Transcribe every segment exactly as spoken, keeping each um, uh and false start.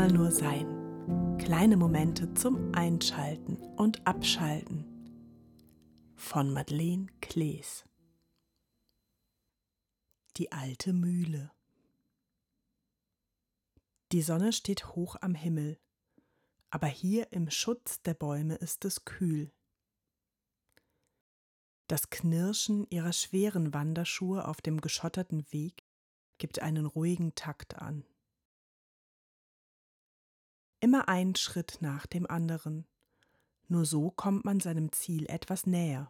Mal nur sein. Kleine Momente zum Einschalten und Abschalten. Von Madeleine Klees. Die alte Mühle. Die Sonne steht hoch am Himmel, aber hier im Schutz der Bäume ist es kühl. Das Knirschen ihrer schweren Wanderschuhe auf dem geschotterten Weg gibt einen ruhigen Takt an. Immer ein Schritt nach dem anderen, nur so kommt man seinem Ziel etwas näher.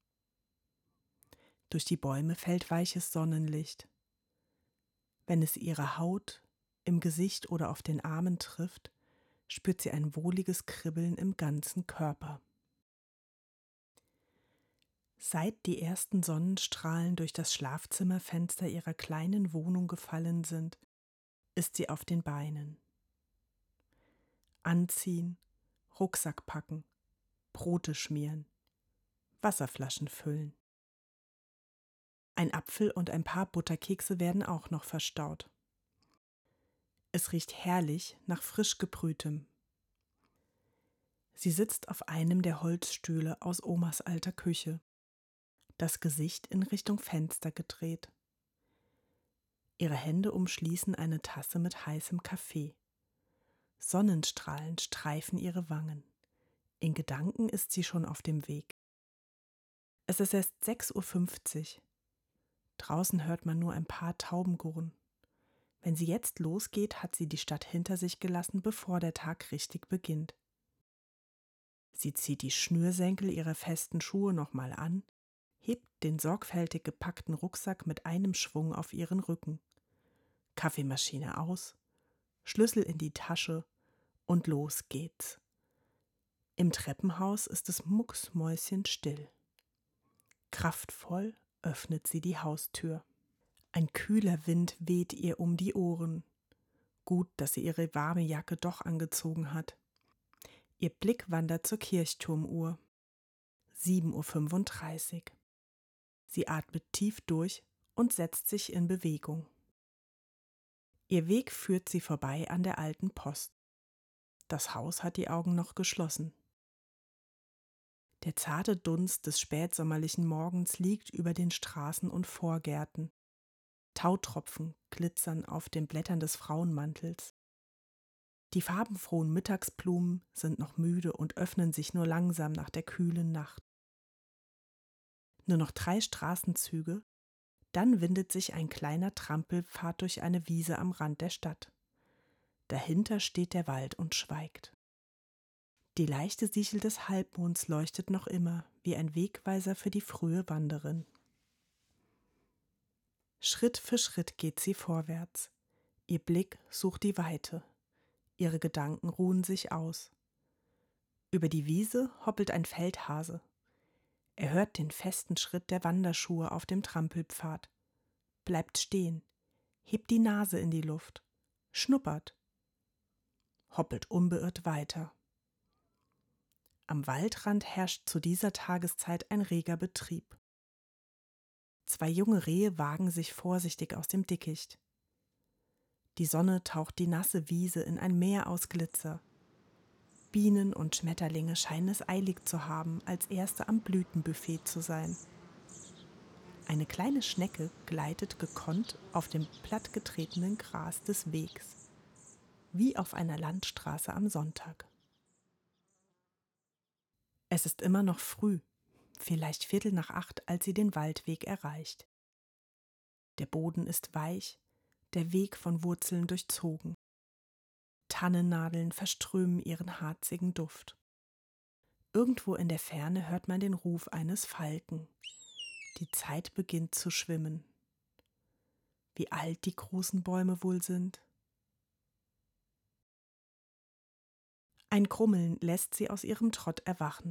Durch die Bäume fällt weiches Sonnenlicht. Wenn es ihre Haut, im Gesicht oder auf den Armen trifft, spürt sie ein wohliges Kribbeln im ganzen Körper. Seit die ersten Sonnenstrahlen durch das Schlafzimmerfenster ihrer kleinen Wohnung gefallen sind, ist sie auf den Beinen. Anziehen, Rucksack packen, Brote schmieren, Wasserflaschen füllen. Ein Apfel und ein paar Butterkekse werden auch noch verstaut. Es riecht herrlich nach frisch gebrühtem. Sie sitzt auf einem der Holzstühle aus Omas alter Küche, das Gesicht in Richtung Fenster gedreht. Ihre Hände umschließen eine Tasse mit heißem Kaffee. Sonnenstrahlen streifen ihre Wangen. In Gedanken ist sie schon auf dem Weg. Es ist erst sechs Uhr fünfzig. Draußen hört man nur ein paar Tauben gurren. Wenn sie jetzt losgeht, hat sie die Stadt hinter sich gelassen, bevor der Tag richtig beginnt. Sie zieht die Schnürsenkel ihrer festen Schuhe nochmal an, hebt den sorgfältig gepackten Rucksack mit einem Schwung auf ihren Rücken. Kaffeemaschine aus, Schlüssel in die Tasche und los geht's. Im Treppenhaus ist es mucksmäuschenstill. Kraftvoll öffnet sie die Haustür. Ein kühler Wind weht ihr um die Ohren. Gut, dass sie ihre warme Jacke doch angezogen hat. Ihr Blick wandert zur Kirchturmuhr. sieben Uhr fünfunddreißig. Sie atmet tief durch und setzt sich in Bewegung. Ihr Weg führt sie vorbei an der alten Post. Das Haus hat die Augen noch geschlossen. Der zarte Dunst des spätsommerlichen Morgens liegt über den Straßen und Vorgärten. Tautropfen glitzern auf den Blättern des Frauenmantels. Die farbenfrohen Mittagsblumen sind noch müde und öffnen sich nur langsam nach der kühlen Nacht. Nur noch drei Straßenzüge, dann windet sich ein kleiner Trampelpfad durch eine Wiese am Rand der Stadt. Dahinter steht der Wald und schweigt. Die leichte Sichel des Halbmonds leuchtet noch immer wie ein Wegweiser für die frühe Wanderin. Schritt für Schritt geht sie vorwärts. Ihr Blick sucht die Weite. Ihre Gedanken ruhen sich aus. Über die Wiese hoppelt ein Feldhase. Er hört den festen Schritt der Wanderschuhe auf dem Trampelpfad, bleibt stehen, hebt die Nase in die Luft, schnuppert, hoppelt unbeirrt weiter. Am Waldrand herrscht zu dieser Tageszeit ein reger Betrieb. Zwei junge Rehe wagen sich vorsichtig aus dem Dickicht. Die Sonne taucht die nasse Wiese in ein Meer aus Glitzer. Bienen und Schmetterlinge scheinen es eilig zu haben, als Erste am Blütenbuffet zu sein. Eine kleine Schnecke gleitet gekonnt auf dem plattgetretenen Gras des Wegs, wie auf einer Landstraße am Sonntag. Es ist immer noch früh, vielleicht Viertel nach acht, als sie den Waldweg erreicht. Der Boden ist weich, der Weg von Wurzeln durchzogen. Tannennadeln verströmen ihren harzigen Duft. Irgendwo in der Ferne hört man den Ruf eines Falken. Die Zeit beginnt zu schwimmen. Wie alt die großen Bäume wohl sind. Ein Grummeln lässt sie aus ihrem Trott erwachen.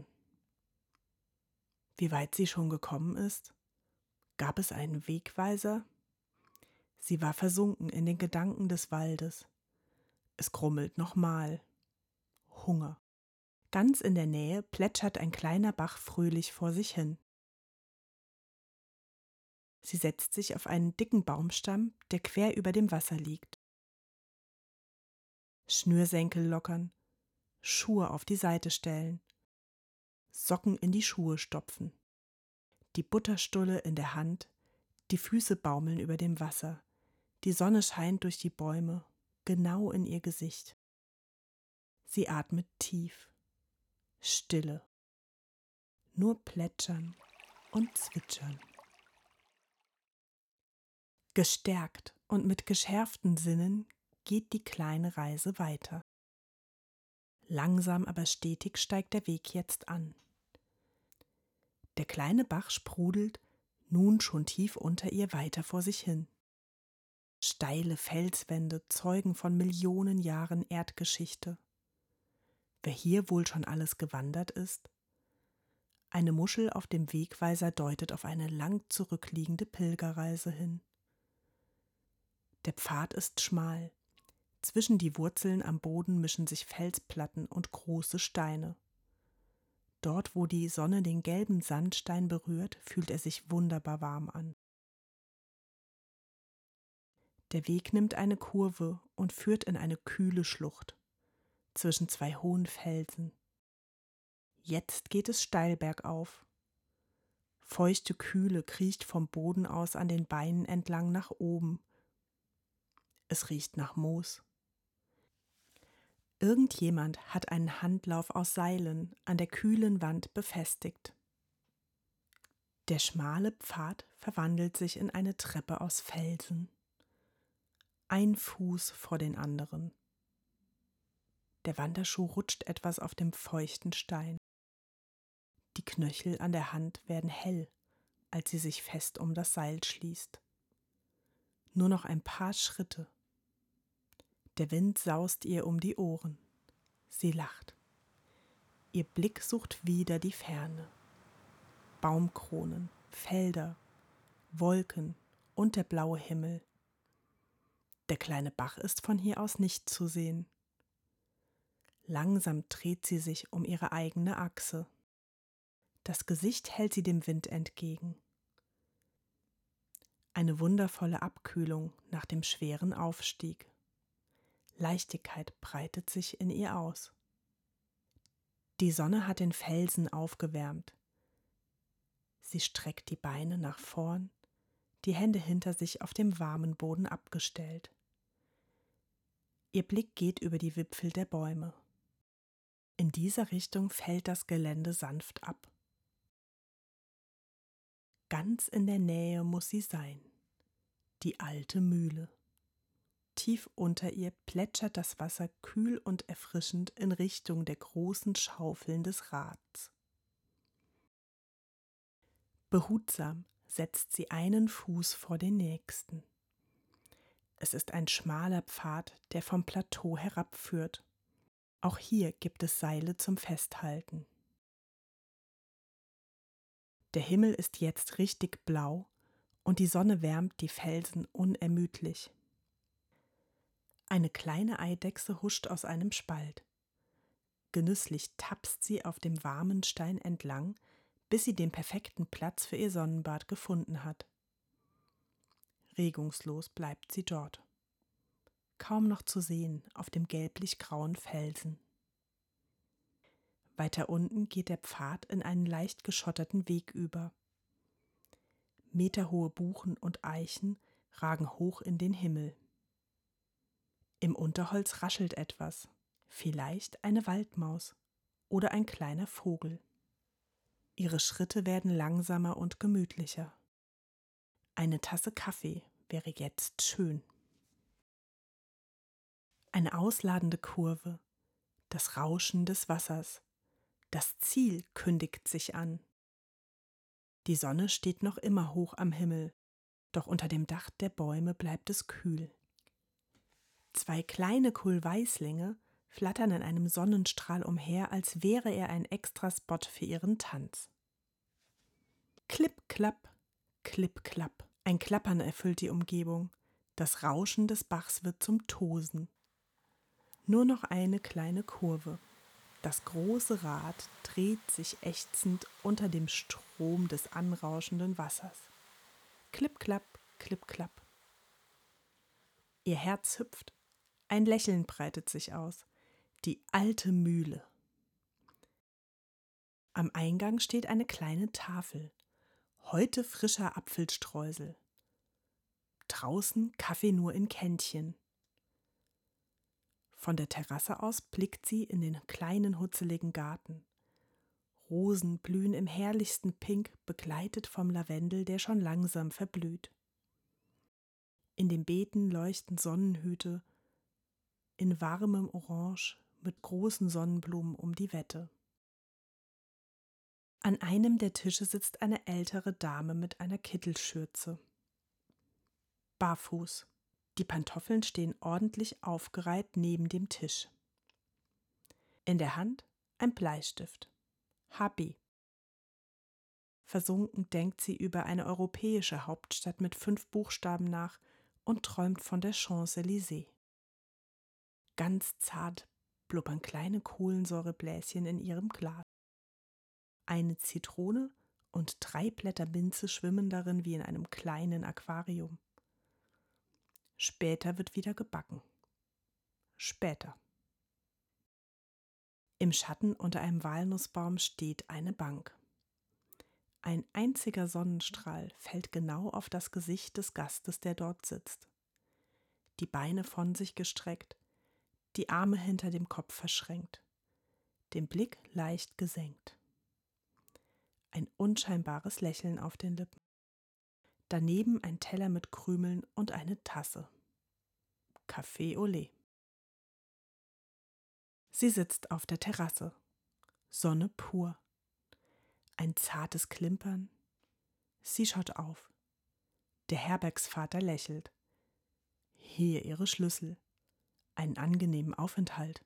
Wie weit sie schon gekommen ist? Gab es einen Wegweiser? Sie war versunken in den Gedanken des Waldes. Es grummelt nochmal. Hunger. Ganz in der Nähe plätschert ein kleiner Bach fröhlich vor sich hin. Sie setzt sich auf einen dicken Baumstamm, der quer über dem Wasser liegt. Schnürsenkel lockern, Schuhe auf die Seite stellen, Socken in die Schuhe stopfen, die Butterstulle in der Hand, die Füße baumeln über dem Wasser, die Sonne scheint durch die Bäume, genau in ihr Gesicht. Sie atmet tief, Stille, nur Plätschern und Zwitschern. Gestärkt und mit geschärften Sinnen geht die kleine Reise weiter. Langsam aber stetig steigt der Weg jetzt an. Der kleine Bach sprudelt nun schon tief unter ihr weiter vor sich hin. Steile Felswände zeugen von Millionen Jahren Erdgeschichte. Wer hier wohl schon alles gewandert ist? Eine Muschel auf dem Wegweiser deutet auf eine lang zurückliegende Pilgerreise hin. Der Pfad ist schmal. Zwischen die Wurzeln am Boden mischen sich Felsplatten und große Steine. Dort, wo die Sonne den gelben Sandstein berührt, fühlt er sich wunderbar warm an. Der Weg nimmt eine Kurve und führt in eine kühle Schlucht zwischen zwei hohen Felsen. Jetzt geht es steil bergauf. Feuchte Kühle kriecht vom Boden aus an den Beinen entlang nach oben. Es riecht nach Moos. Irgendjemand hat einen Handlauf aus Seilen an der kühlen Wand befestigt. Der schmale Pfad verwandelt sich in eine Treppe aus Felsen. Ein Fuß vor den anderen. Der Wanderschuh rutscht etwas auf dem feuchten Stein. Die Knöchel an der Hand werden hell, als sie sich fest um das Seil schließt. Nur noch ein paar Schritte. Der Wind saust ihr um die Ohren. Sie lacht. Ihr Blick sucht wieder die Ferne. Baumkronen, Felder, Wolken und der blaue Himmel. Der kleine Bach ist von hier aus nicht zu sehen. Langsam dreht sie sich um ihre eigene Achse. Das Gesicht hält sie dem Wind entgegen. Eine wundervolle Abkühlung nach dem schweren Aufstieg. Leichtigkeit breitet sich in ihr aus. Die Sonne hat den Felsen aufgewärmt. Sie streckt die Beine nach vorn, die Hände hinter sich auf dem warmen Boden abgestellt. Ihr Blick geht über die Wipfel der Bäume. In dieser Richtung fällt das Gelände sanft ab. Ganz in der Nähe muss sie sein. Die alte Mühle. Tief unter ihr plätschert das Wasser kühl und erfrischend in Richtung der großen Schaufeln des Rads. Behutsam setzt sie einen Fuß vor den nächsten. Es ist ein schmaler Pfad, der vom Plateau herabführt. Auch hier gibt es Seile zum Festhalten. Der Himmel ist jetzt richtig blau und die Sonne wärmt die Felsen unermüdlich. Eine kleine Eidechse huscht aus einem Spalt. Genüsslich tapst sie auf dem warmen Stein entlang, bis sie den perfekten Platz für ihr Sonnenbad gefunden hat. Regungslos bleibt sie dort. Kaum noch zu sehen auf dem gelblich-grauen Felsen. Weiter unten geht der Pfad in einen leicht geschotterten Weg über. Meterhohe Buchen und Eichen ragen hoch in den Himmel. Im Unterholz raschelt etwas, vielleicht eine Waldmaus oder ein kleiner Vogel. Ihre Schritte werden langsamer und gemütlicher. Eine Tasse Kaffee wäre jetzt schön. Eine ausladende Kurve, das Rauschen des Wassers, das Ziel kündigt sich an. Die Sonne steht noch immer hoch am Himmel, doch unter dem Dach der Bäume bleibt es kühl. Zwei kleine Kohlweißlinge flattern in einem Sonnenstrahl umher, als wäre er ein Extraspot für ihren Tanz. Klipp, klapp, klipp, klapp. Ein Klappern erfüllt die Umgebung. Das Rauschen des Bachs wird zum Tosen. Nur noch eine kleine Kurve. Das große Rad dreht sich ächzend unter dem Strom des anrauschenden Wassers. Klipp, klapp, klipp, klapp. Ihr Herz hüpft, Ein Lächeln breitet sich aus. Die alte Mühle. Am Eingang steht eine kleine Tafel. Heute frischer Apfelstreusel. Draußen Kaffee nur in Kännchen. Von der Terrasse aus blickt sie in den kleinen hutzeligen Garten. Rosen blühen im herrlichsten Pink, begleitet vom Lavendel, der schon langsam verblüht. In den Beeten leuchten Sonnenhüte in warmem Orange mit großen Sonnenblumen um die Wette. An einem der Tische sitzt eine ältere Dame mit einer Kittelschürze. Barfuß. Die Pantoffeln stehen ordentlich aufgereiht neben dem Tisch. In der Hand ein Bleistift. H B. Versunken denkt sie über eine europäische Hauptstadt mit fünf Buchstaben nach und träumt von der Champs-Élysées. Ganz zart blubbern kleine Kohlensäurebläschen in ihrem Glas. Eine Zitrone und drei Blätter Minze schwimmen darin wie in einem kleinen Aquarium. Später wird wieder gebacken. Später. Im Schatten unter einem Walnussbaum steht eine Bank. Ein einziger Sonnenstrahl fällt genau auf das Gesicht des Gastes, der dort sitzt. Die Beine von sich gestreckt, die Arme hinter dem Kopf verschränkt, den Blick leicht gesenkt. Ein unscheinbares Lächeln auf den Lippen. Daneben ein Teller mit Krümeln und eine Tasse. Café au lait. Sie sitzt auf der Terrasse. Sonne pur. Ein zartes Klimpern. Sie schaut auf. Der Herbergsvater lächelt. Hier ihre Schlüssel. Einen angenehmen Aufenthalt.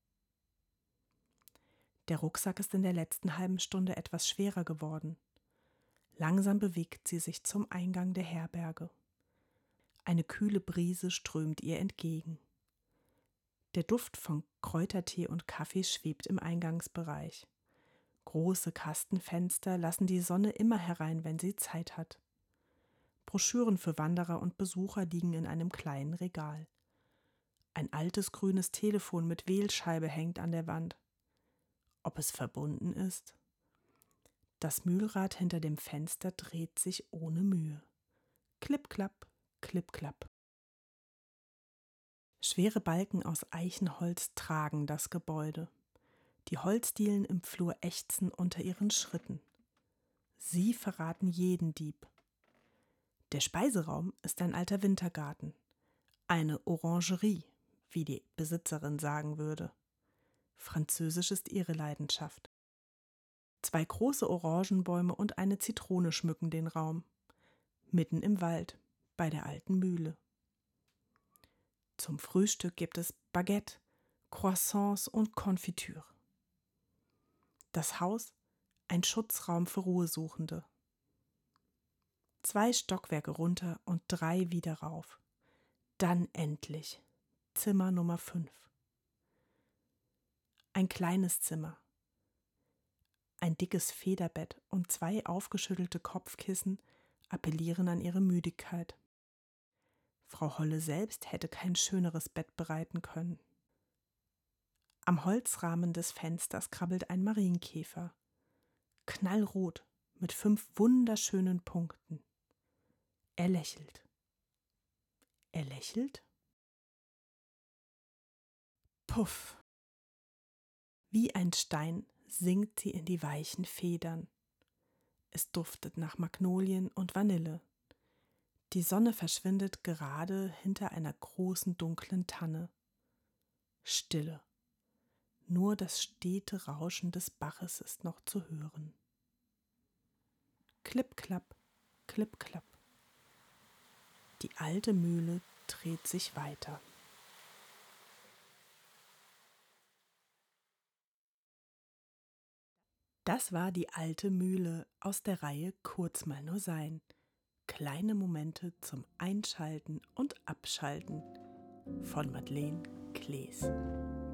Der Rucksack ist in der letzten halben Stunde etwas schwerer geworden. Langsam bewegt sie sich zum Eingang der Herberge. Eine kühle Brise strömt ihr entgegen. Der Duft von Kräutertee und Kaffee schwebt im Eingangsbereich. Große Kastenfenster lassen die Sonne immer herein, wenn sie Zeit hat. Broschüren für Wanderer und Besucher liegen in einem kleinen Regal. Ein altes grünes Telefon mit Wählscheibe hängt an der Wand. Ob es verbunden ist? Das Mühlrad hinter dem Fenster dreht sich ohne Mühe. Klipp, klapp, klipp, klapp. Schwere Balken aus Eichenholz tragen das Gebäude. Die Holzdielen im Flur ächzen unter ihren Schritten. Sie verraten jeden Dieb. Der Speiseraum ist ein alter Wintergarten. Eine Orangerie, wie die Besitzerin sagen würde. Französisch ist ihre Leidenschaft. Zwei große Orangenbäume und eine Zitrone schmücken den Raum. Mitten im Wald, bei der alten Mühle. Zum Frühstück gibt es Baguette, Croissants und Konfitüre. Das Haus, ein Schutzraum für Ruhesuchende. Zwei Stockwerke runter und drei wieder rauf. Dann endlich Zimmer Nummer fünf. Ein kleines Zimmer. Ein dickes Federbett und zwei aufgeschüttelte Kopfkissen appellieren an ihre Müdigkeit. Frau Holle selbst hätte kein schöneres Bett bereiten können. Am Holzrahmen des Fensters krabbelt ein Marienkäfer. Knallrot mit fünf wunderschönen Punkten. Er lächelt. Er lächelt? Puff! Wie ein Stein sinkt sie in die weichen Federn. Es duftet nach Magnolien und Vanille. Die Sonne verschwindet gerade hinter einer großen dunklen Tanne. Stille. Nur das stete Rauschen des Baches ist noch zu hören. Klipp, klapp, klipp, klapp. Die alte Mühle dreht sich weiter. Das war die alte Mühle aus der Reihe Kurz mal nur sein. Kleine Momente zum Einschalten und Abschalten von Madeleine Klees.